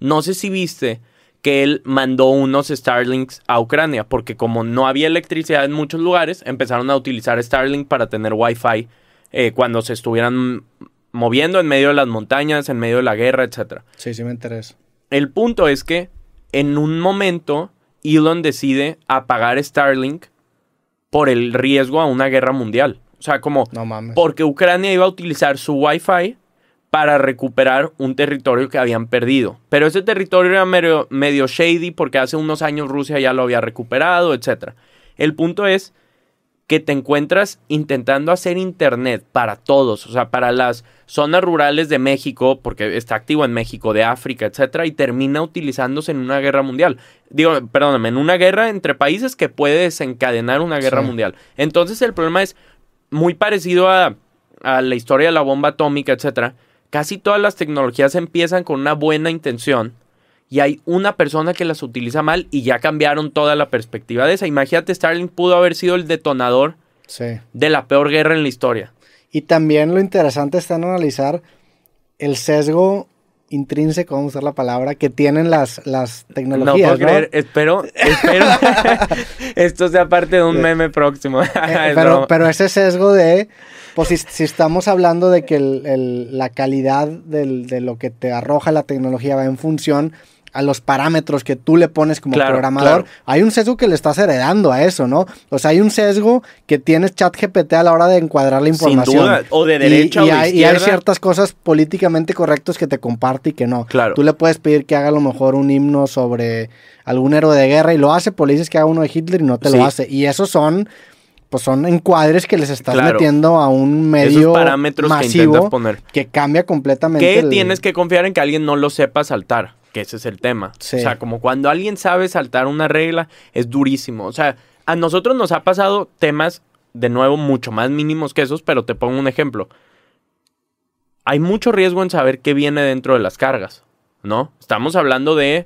no sé si viste que él mandó unos Starlinks a Ucrania, porque como no había electricidad en muchos lugares, empezaron a utilizar Starlink para tener Wi-Fi cuando se estuvieran moviendo en medio de las montañas, en medio de la guerra, etc. Sí, sí me interesa. El punto es que en un momento Elon decide apagar Starlink por el riesgo a una guerra mundial. O sea, como No mames. porque Ucrania iba a utilizar su Wi-Fi para recuperar un territorio que habían perdido. Pero ese territorio era medio shady porque hace unos años Rusia ya lo había recuperado, etc. El punto es que te encuentras intentando hacer internet para todos, o sea, para las zonas rurales de México, porque está activo en México, de África, etcétera, y termina utilizándose en una guerra mundial. Digo, perdóname, en una guerra entre países que puede desencadenar una guerra mundial. Entonces el problema es muy parecido a la historia de la bomba atómica, etcétera. Casi todas las tecnologías empiezan con una buena intención y hay una persona que las utiliza mal y ya cambiaron toda la perspectiva de esa. Imagínate, Starlink pudo haber sido el detonador de la peor guerra en la historia. Y también lo interesante está en analizar el sesgo intrínseco, vamos a usar la palabra, que tienen las tecnologías, no puedo creer, espero esto sea parte de un meme próximo. Pero ese sesgo de, pues si estamos hablando de que la calidad de lo que te arroja la tecnología va en función a los parámetros que tú le pones como programador, hay un sesgo que le estás heredando a eso, ¿no? O sea, hay un sesgo que tienes ChatGPT a la hora de encuadrar la información. Sin duda, o de derecha o de izquierda. Y hay ciertas cosas políticamente correctas que te comparte y que no. Claro. Tú le puedes pedir que haga a lo mejor un himno sobre algún héroe de guerra y lo hace, pues le dices que haga uno de Hitler y no te lo hace. Y esos son encuadres que les estás metiendo a un medio esos parámetros masivo que cambia completamente. Que tienes que confiar en que alguien no lo sepa saltar. Que ese es el tema. Sí. O sea, como cuando alguien sabe saltar una regla, es durísimo. O sea, a nosotros nos ha pasado temas, de nuevo, mucho más mínimos que esos, pero te pongo un ejemplo. Hay mucho riesgo en saber qué viene dentro de las cargas, ¿no? Estamos hablando de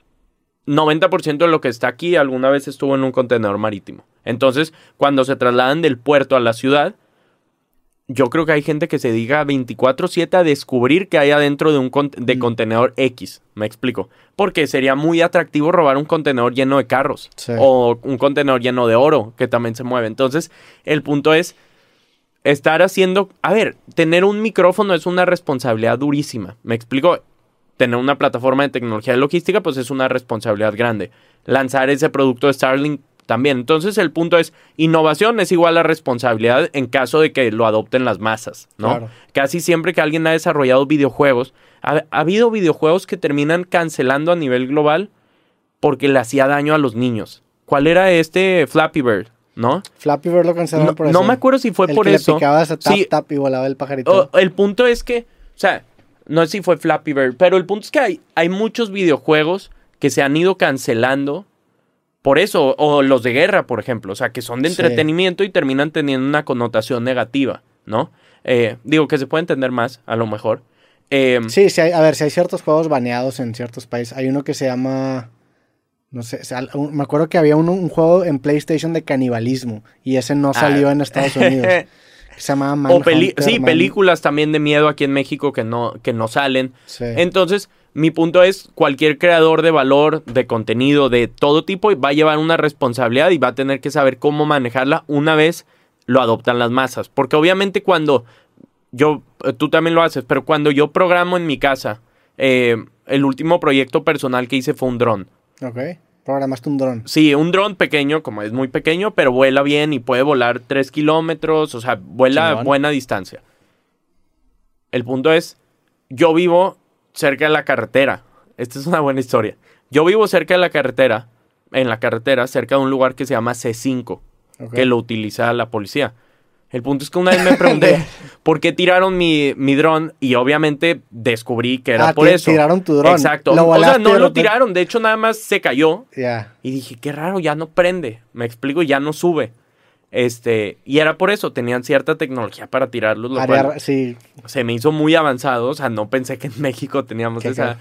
90% de lo que está aquí alguna vez estuvo en un contenedor marítimo. Entonces, cuando se trasladan del puerto a la ciudad, yo creo que hay gente que se dedica 24/7 a descubrir qué hay adentro de un contenedor X. Me explico. Porque sería muy atractivo robar un contenedor lleno de carros. Sí. O un contenedor lleno de oro que también se mueve. Entonces, el punto es estar haciendo... A ver, tener un micrófono es una responsabilidad durísima. Me explico. Tener una plataforma de tecnología de logística, pues es una responsabilidad grande. Lanzar ese producto de Starlink también. Entonces el punto es, innovación es igual a responsabilidad en caso de que lo adopten las masas, ¿no? Claro. Casi siempre que alguien ha desarrollado videojuegos, ha habido videojuegos que terminan cancelando a nivel global porque le hacía daño a los niños. ¿Cuál era Flappy Bird, no? Flappy Bird lo cancelaron por eso. No me acuerdo si fue por eso. eso. Le picabas a tap y volaba el pajarito. El punto es que, o sea, no sé si fue Flappy Bird, pero el punto es que hay muchos videojuegos que se han ido cancelando por eso, o los de guerra, por ejemplo, o sea, que son de entretenimiento y terminan teniendo una connotación negativa, ¿no? Digo que se puede entender más, a lo mejor. Sí, hay ciertos juegos baneados en ciertos países. Hay uno que se llama, no sé, me acuerdo que había un juego en PlayStation de canibalismo y ese no salió en Estados Unidos. Se llamaba Manhunter. Películas también de miedo aquí en México que no salen. Sí. Entonces, mi punto es, cualquier creador de valor, de contenido, de todo tipo, va a llevar una responsabilidad y va a tener que saber cómo manejarla una vez lo adoptan las masas. Porque obviamente cuando tú también lo haces, pero cuando yo programo en mi casa, el último proyecto personal que hice fue un dron. Ok. Programaste un dron. Sí, un dron pequeño, como es muy pequeño, pero vuela bien y puede volar 3 kilómetros, o sea, vuela a buena distancia. El punto es, yo vivo cerca de la carretera. Esta es una buena historia. Yo vivo cerca de la carretera, cerca de un lugar que se llama C5, que lo utiliza la policía. El punto es que una vez me pregunté por qué tiraron mi dron y obviamente descubrí que era por eso. Tiraron tu dron. Exacto. O sea, no lo tiraron, de hecho nada más se cayó. Y dije, qué raro, ya no prende. Me explico, ya no sube. Y era por eso, tenían cierta tecnología para tirarlos, lo cual se me hizo muy avanzado. O sea, no pensé que en México teníamos esa...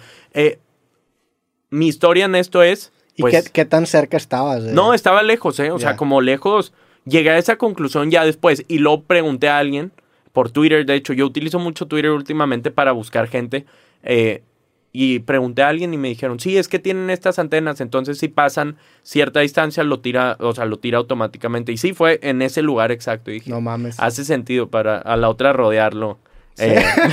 mi historia en esto es... Pues, ¿Y qué tan cerca estabas? No, estaba lejos, O sea, como lejos... Llegué a esa conclusión ya después y lo pregunté a alguien por Twitter. De hecho, yo utilizo mucho Twitter últimamente para buscar gente. Y pregunté a alguien y me dijeron, sí, es que tienen estas antenas, entonces si pasan cierta distancia lo tira automáticamente. Y sí, fue en ese lugar exacto. Y dije, No mames. hace sentido para a la otra rodearlo. Sí.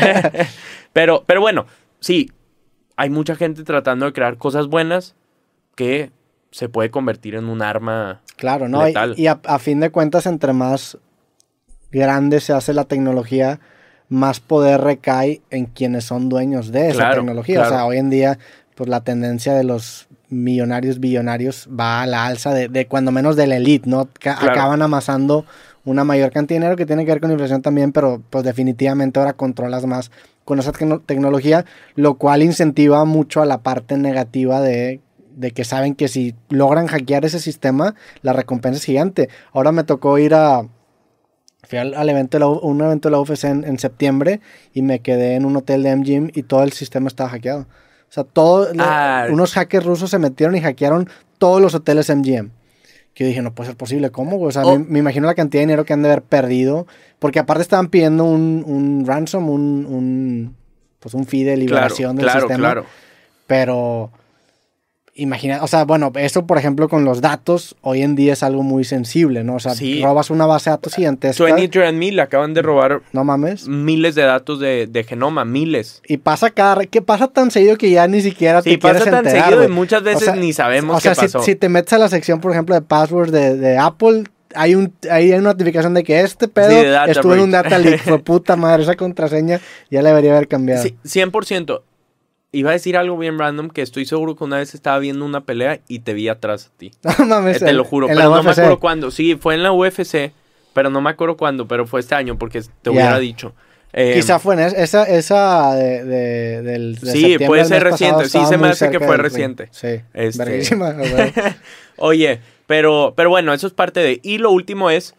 Pero bueno, sí, hay mucha gente tratando de crear cosas buenas que se puede convertir en un arma Claro, ¿no? letal. Y a fin de cuentas, entre más grande se hace la tecnología, más poder recae en quienes son dueños de esa tecnología. Claro. O sea, hoy en día, pues la tendencia de los millonarios, billonarios va a la alza de cuando menos de la elite, ¿no? Claro. Acaban amasando una mayor cantidad de dinero que tiene que ver con inflación también, pero pues definitivamente ahora controlas más con esa tecnología, lo cual incentiva mucho a la parte negativa de que saben que si logran hackear ese sistema, la recompensa es gigante. Ahora me tocó ir fui al evento un evento de la UFC en septiembre y me quedé en un hotel de MGM y todo el sistema estaba hackeado. O sea, unos hackers rusos se metieron y hackearon todos los hoteles MGM. Que yo dije, no puede ser posible, ¿cómo? O sea, me imagino la cantidad de dinero que han de haber perdido, porque aparte estaban pidiendo un ransom, un fee de liberación del sistema. Claro. Pero imagina, o sea, bueno, eso por ejemplo con los datos hoy en día es algo muy sensible, ¿no? O sea, sí. Robas una base de datos gigantesca. 23andMe le acaban de robar, no mames, miles de datos de genoma, miles. Y pasa que pasa tan seguido que ya ni siquiera te quieres enterar. Sí, pasa tan seguido y muchas veces ni sabemos qué pasó. Si te metes a la sección, por ejemplo, de passwords de Apple, hay una notificación de que este pedo estuvo en un data leak. Fue puta madre, esa contraseña ya la debería haber cambiado. Sí, 100%. Iba a decir algo bien random, que estoy seguro que una vez estaba viendo una pelea y te vi atrás a ti. No mames. Te lo juro, pero no me acuerdo cuándo. Sí, fue en la UFC, pero no me acuerdo cuándo, pero fue este año porque te hubiera dicho. Quizá fue en esa del sí, puede ser reciente. Sí, se me hace que fue reciente. Sí, verguísima. Oye, pero bueno, eso es parte de... Y lo último es,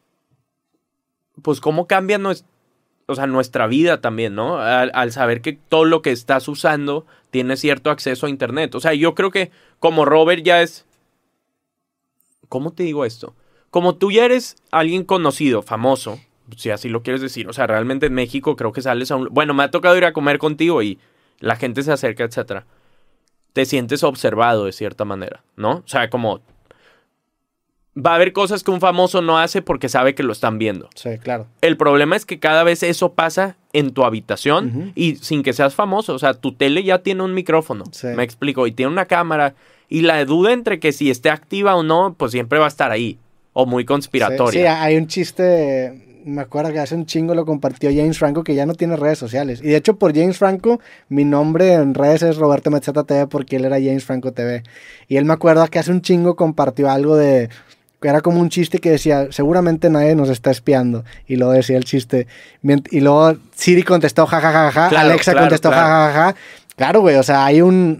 pues, cómo cambia nuestra vida también, ¿no? Al saber que todo lo que estás usando tiene cierto acceso a internet. O sea, yo creo que como Robert ya es... ¿Cómo te digo esto? Como tú ya eres alguien conocido, famoso, si así lo quieres decir. O sea, realmente en México creo que sales a un... Bueno, me ha tocado ir a comer contigo y la gente se acerca, etcétera. Te sientes observado de cierta manera, ¿no? O sea, como... Va a haber cosas que un famoso no hace porque sabe que lo están viendo. Sí, claro. El problema es que cada vez eso pasa en tu habitación y sin que seas famoso. O sea, tu tele ya tiene un micrófono, me explico, y tiene una cámara. Y la duda entre que si esté activa o no, pues siempre va a estar ahí. O muy conspiratoria. Sí, hay un chiste, me acuerdo que hace un chingo lo compartió James Franco, que ya no tiene redes sociales. Y de hecho, por James Franco, mi nombre en redes es Roberto Metzeta TV porque él era James Franco TV. Y él me acuerdo que hace un chingo compartió algo de... Era como un chiste que decía, seguramente nadie nos está espiando. Y luego decía el chiste. Y luego Siri contestó, jajajaja. Claro, Alexa contestó, jajajaja. Claro, güey, o sea, hay un...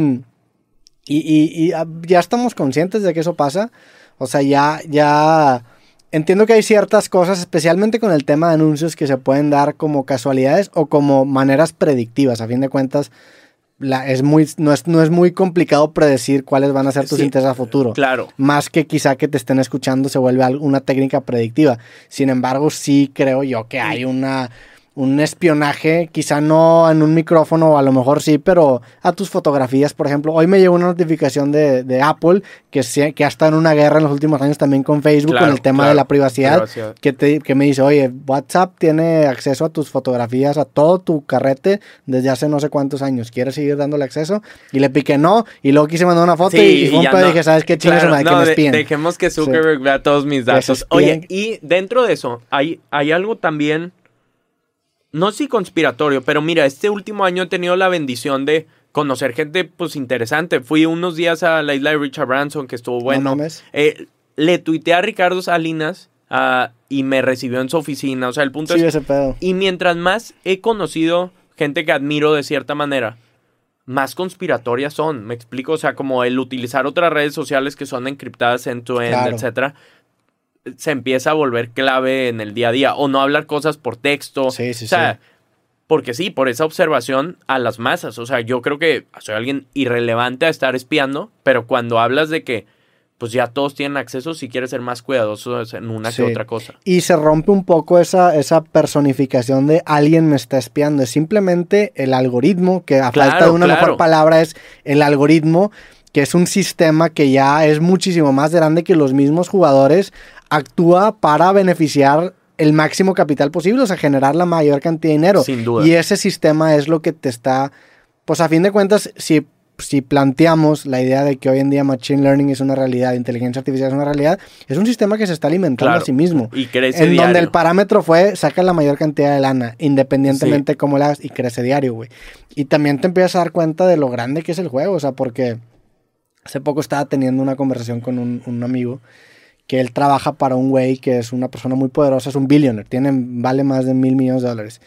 Y ya estamos conscientes de que eso pasa. O sea, ya... Entiendo que hay ciertas cosas, especialmente con el tema de anuncios, que se pueden dar como casualidades o como maneras predictivas. A fin de cuentas... no es muy complicado predecir cuáles van a ser tus intereses a futuro. Claro. Más que quizá que te estén escuchando se vuelve una técnica predictiva. Sin embargo, sí creo yo que hay un espionaje, quizá no en un micrófono, o a lo mejor sí, pero a tus fotografías, por ejemplo. Hoy me llegó una notificación de Apple que ha estado en una guerra en los últimos años también con Facebook, con el tema de la privacidad. Que me dice, oye, WhatsApp tiene acceso a tus fotografías, a todo tu carrete desde hace no sé cuántos años. ¿Quieres seguir dándole acceso? Y le piqué no, y luego quise mandar una foto y dije, ¿sabes qué? Chingas, que me espíen. Dejemos que Zuckerberg vea todos mis datos. Oye, y dentro de eso, hay algo también... No sé si conspiratorio, pero mira, este último año he tenido la bendición de conocer gente, pues, interesante. Fui unos días a la isla de Richard Branson, que estuvo bueno. No mames. Le tuiteé a Ricardo Salinas y me recibió en su oficina. O sea, el punto es... ese pedo. Y mientras más he conocido gente que admiro de cierta manera, más conspiratorias son. ¿Me explico? O sea, como el utilizar otras redes sociales que son encriptadas end-to-end, etcétera, se empieza a volver clave en el día a día. O no hablar cosas por texto. Sí. O sea, porque sí, por esa observación a las masas. O sea, yo creo que soy alguien irrelevante a estar espiando, pero cuando hablas de que pues ya todos tienen acceso si quieres ser más cuidadosos en una que otra cosa. Y se rompe un poco esa personificación de alguien me está espiando. Es simplemente el algoritmo, que a falta de una mejor palabra es el algoritmo, que es un sistema que ya es muchísimo más grande que los mismos jugadores, actúa para beneficiar el máximo capital posible, o sea, generar la mayor cantidad de dinero. Sin duda. Y ese sistema es lo que te está, pues a fin de cuentas, si planteamos la idea de que hoy en día Machine Learning es una realidad, inteligencia artificial es una realidad, es un sistema que se está alimentando a sí mismo. Y crece en diario. Donde el parámetro fue, saca la mayor cantidad de lana, independientemente de cómo la hagas, y crece diario, güey. Y también te empiezas a dar cuenta de lo grande que es el juego, o sea, porque hace poco estaba teniendo una conversación con un amigo que él trabaja para un güey que es una persona muy poderosa, es un billionaire, vale más de $1,000 millones.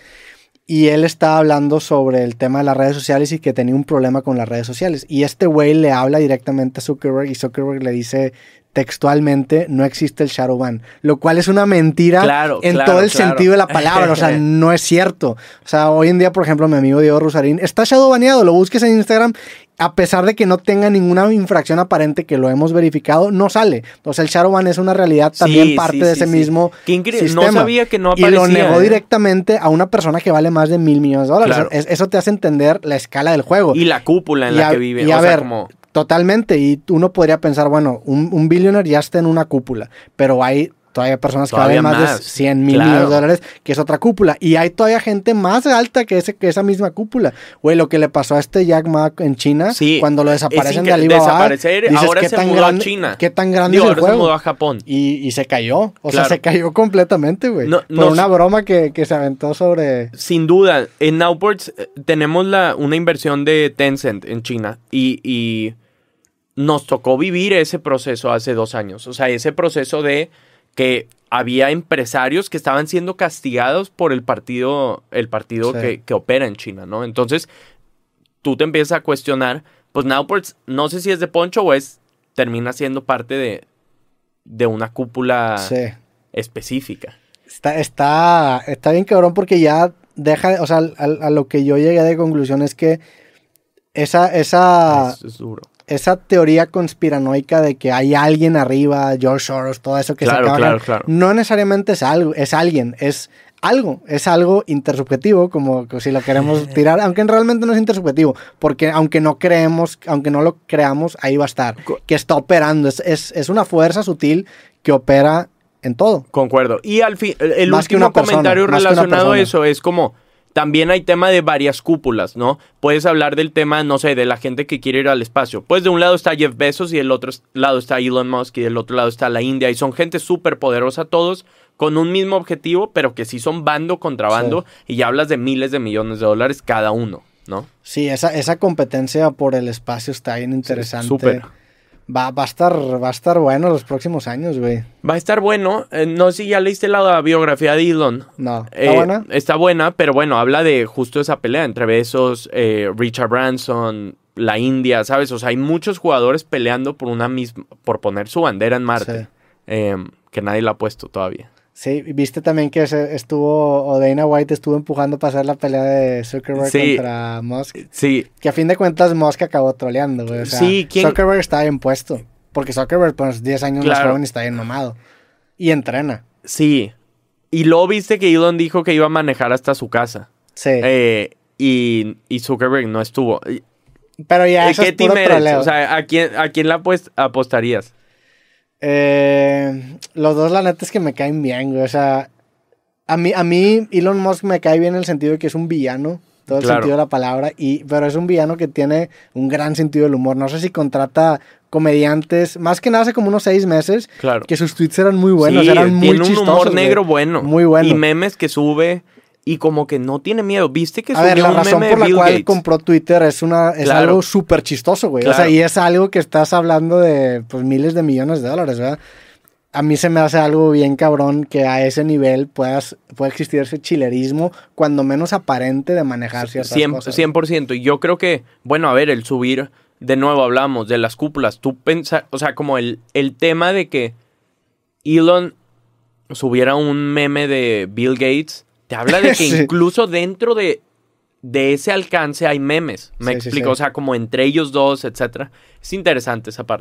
Y él estaba hablando sobre el tema de las redes sociales y que tenía un problema con las redes sociales. Y este güey le habla directamente a Zuckerberg y Zuckerberg le dice textualmente, no existe el shadow ban. Lo cual es una mentira en todo el sentido de la palabra. O sea, no es cierto. O sea, hoy en día, por ejemplo, mi amigo Diego Rusarín está shadow baneado. Lo busques en Instagram. A pesar de que no tenga ninguna infracción aparente, que lo hemos verificado, no sale. O sea, el shadow ban es una realidad también parte de ese mismo sistema. No sabía que no aparecía. Y lo negó directamente a una persona que vale más de $1,000 millones. Claro. Eso te hace entender la escala del juego. Y la cúpula en la que vive. Y totalmente. Y uno podría pensar, bueno, un billionaire ya está en una cúpula, pero hay todavía personas que valen más de $100,000 millones, que es otra cúpula. Y hay todavía gente más alta que esa misma cúpula. Güey, lo que le pasó a este Jack Ma en China, cuando lo desaparecen de Alibaba, dices, ahora se mudó a China. ¿Qué tan grande es el juego? Se mudó a Japón. Y se cayó. O sea, se cayó completamente, güey. Por una broma que se aventó sobre... Sin duda. En Nowports tenemos una inversión de Tencent en China. Y nos tocó vivir ese proceso hace 2 años. O sea, ese proceso de que había empresarios que estaban siendo castigados por el partido que opera en China, ¿no? Entonces, tú te empiezas a cuestionar, pues Nowports, no sé si es de Poncho o termina siendo parte de una cúpula específica. Está bien cabrón porque ya deja, o sea, a lo que yo llegué de conclusión es que es duro. Esa teoría conspiranoica de que hay alguien arriba, George Soros, todo eso que se acaba. Claro. No necesariamente es alguien, es algo intersubjetivo, como si lo queremos tirar, aunque realmente no es intersubjetivo, porque aunque no lo creamos, ahí va a estar, que está operando, es una fuerza sutil que opera en todo. Concuerdo. Y al fin, el último comentario relacionado a eso es como... También hay tema de varias cúpulas, ¿no? Puedes hablar del tema, no sé, de la gente que quiere ir al espacio. Pues de un lado está Jeff Bezos y del otro lado está Elon Musk y del otro lado está la India. Y son gente súper poderosa todos con un mismo objetivo, pero que sí son bando contra bando. Y ya hablas de miles de millones de dólares cada uno, ¿no? Sí, esa competencia por el espacio está bien interesante. Súper. Va a estar bueno los próximos años, güey. Va a estar bueno. No sé si ya leíste la biografía de Elon. No. ¿Está buena? Está buena, pero bueno, habla de justo esa pelea entre Bezos, Richard Branson, la India, ¿sabes? O sea, hay muchos jugadores peleando por poner su bandera en Marte. Que nadie la ha puesto todavía. Sí, viste también que Dana White estuvo empujando para hacer la pelea de Zuckerberg contra Musk. Sí. Que a fin de cuentas Musk acabó troleando, güey. O sea, Zuckerberg está bien puesto. Porque Zuckerberg, pues 10 años más joven, está bien mamado. Y entrena. Sí. Y luego viste que Elon dijo que iba a manejar hasta su casa. Sí. Y Zuckerberg no estuvo. Pero ya eso es puro troleo. O sea, ¿a quién la apostarías? Los dos, la neta, es que me caen bien, güey. O sea, a mí Elon Musk me cae bien en el sentido de que es un villano, todo el sentido de la palabra, pero es un villano que tiene un gran sentido del humor. No sé si contrata comediantes, más que nada hace como unos 6 meses, que sus tweets eran muy buenos, eran muy chistosos. Tiene un humor negro bueno. Muy bueno. Y memes que sube... Y como que no tiene miedo. ¿Viste que subió un meme de Bill Gates? La razón por la cual compró Twitter es algo súper chistoso, güey. Claro. O sea, y es algo que estás hablando de pues miles de millones de dólares, ¿verdad? A mí se me hace algo bien cabrón que a ese nivel pueda existir ese chilerismo, cuando menos aparente, de manejar ciertas cosas. 100%. Y yo creo que, bueno, a ver, el subir, de nuevo hablamos de las cúpulas. Tú pensas, o sea, como el tema de que Elon subiera un meme de Bill Gates... Te habla de que incluso dentro de ese alcance hay memes. Me explico. Sí. O sea, como entre ellos dos, etcétera. Es interesante esa parte.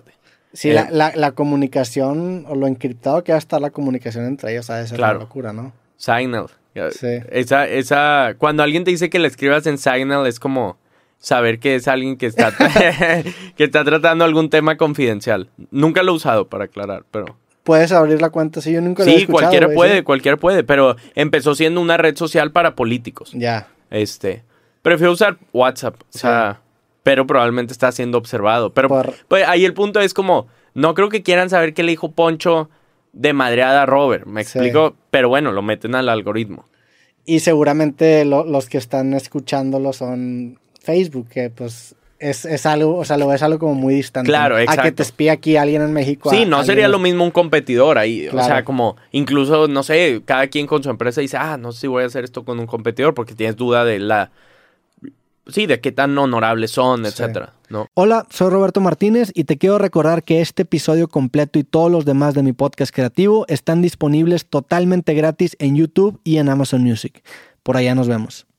Sí, la comunicación o lo encriptado que va a estar la comunicación entre ellos, ¿sabes? Es una locura, ¿no? Signal. Sí. Cuando alguien te dice que le escribas en Signal, es como saber que es alguien que está, que está tratando algún tema confidencial. Nunca lo he usado, para aclarar, pero... Puedes abrir la cuenta, sí, yo nunca lo he escuchado. Sí, cualquiera puede, pero empezó siendo una red social para políticos. Ya. Prefiero usar WhatsApp, o sea, pero probablemente está siendo observado. Pero pues, ahí el punto es como, no creo que quieran saber qué le dijo Poncho de madreada a Robert, ¿me explico? Pero bueno, lo meten al algoritmo. Y seguramente los que están escuchándolo son Facebook, que pues... Es algo, o sea, lo ves algo como muy distante. Claro, exacto. A que te espíe aquí alguien en México. Sí, no sería lo mismo un competidor ahí. Claro. O sea, como incluso, no sé, cada quien con su empresa dice, no sé si voy a hacer esto con un competidor porque tienes duda de de qué tan honorables son, etcétera, ¿no? Hola, soy Roberto Martínez y te quiero recordar que este episodio completo y todos los demás de mi podcast creativo están disponibles totalmente gratis en YouTube y en Amazon Music. Por allá nos vemos.